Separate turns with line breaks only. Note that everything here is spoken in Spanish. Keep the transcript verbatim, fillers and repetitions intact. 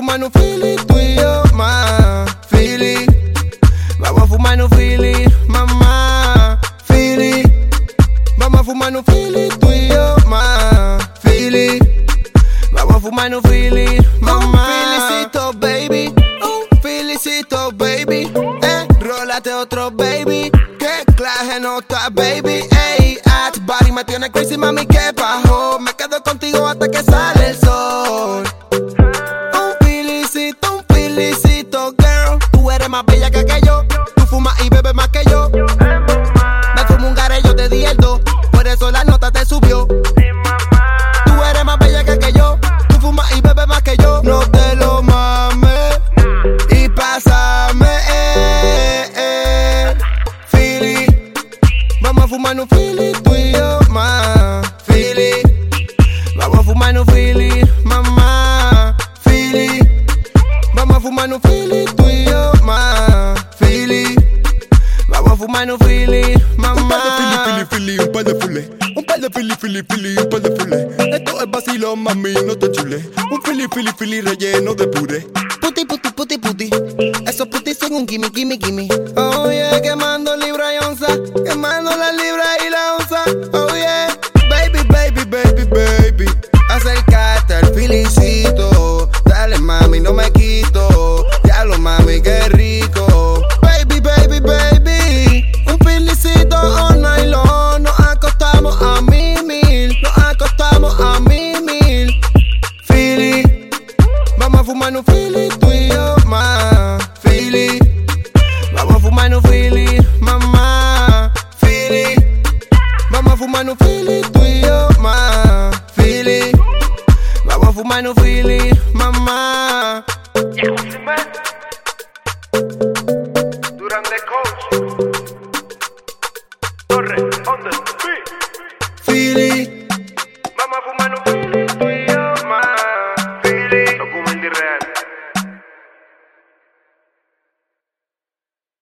fumar un Philly, tú y yo, más Philly. Vamos a fumar un Philly, mamá, Philly. Vamos a fumar un Philly, tú y yo, más Philly. Vamos a fumar un Philly, mamá. Un felicito, baby. Un felicito, baby. Eh, rólate otro, baby. Que clase nota, baby. Ey, at body me tiene crazy, mami, ¿qué bajó? Me quedo contigo hasta que sale el sol. Un felicito, un felicito, girl. Tú eres más bella que aquello. Tú fumas y bebes más que yo. Me fumo un garello, te di el do. Por eso la nota te subió. Tú eres más bella que aquello. Tú fumas y bebes más que yo. No te lo mames y pásame, eh, eh. Philly. Vamos a fumar un Philly, tú y yo, más Philly. Vamos a fumar un Philly, mamá, Philly. Vamos a fumar un Philly, tú y yo, más Philly. Vamos a fumar un Philly, mamá.
Un par de Philly, Philly, Philly, un par de fulé. Un par de Philly, Philly, Philly, un par de fulé. Esto es vacilón, mami, no te chule. Un Philly, Philly, Philly relleno de puré.
Puti, puti, puti, puti. Esos putis son un gimme, gimme, gimme. Oh yeah, quemando libra y onza. Quemando la libra y la onza. Oh yeah. Baby, baby, baby, baby. Acércate al felicito. Dale, mami, no me quito. Diablo, mami, qué rico. Baby, baby, baby. Un felicito all night long. Nos acostamos a mí mil. Nos acostamos a mí mil. Philly. Vamos a fumar un Philly, tú y yo, más Philly. Vamos a fumar un Philly, mamá, Philly. Vamos a fumar un Philly, tú y yo, más Philly. Vamos a fumar un Philly.